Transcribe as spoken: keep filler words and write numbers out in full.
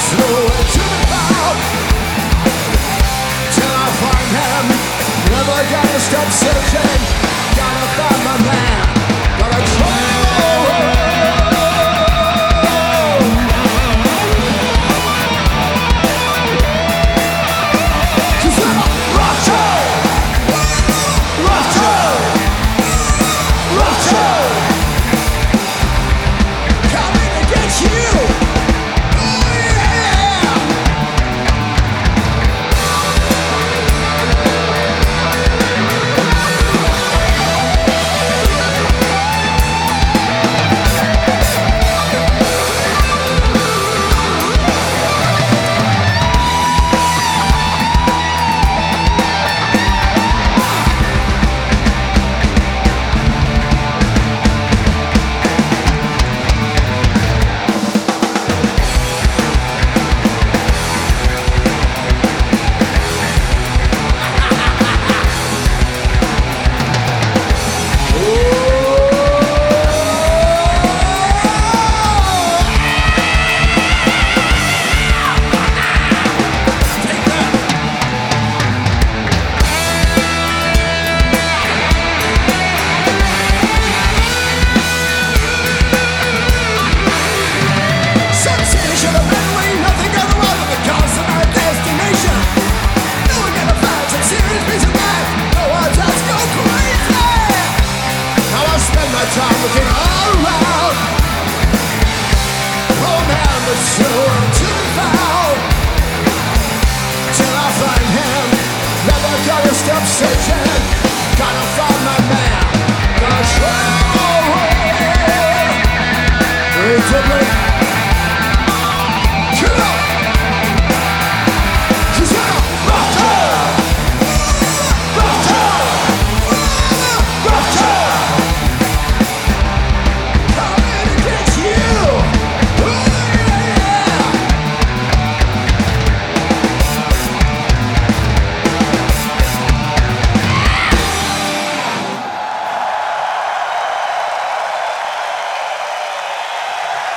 nowhere to be found. Till I find him, never gonna stop searching. Gotta find my man, gotta try. Time looking all around. Oh man, but so to be found. Till I find him, never gonna stop searching. Gotta find my man, gotta try away. It's a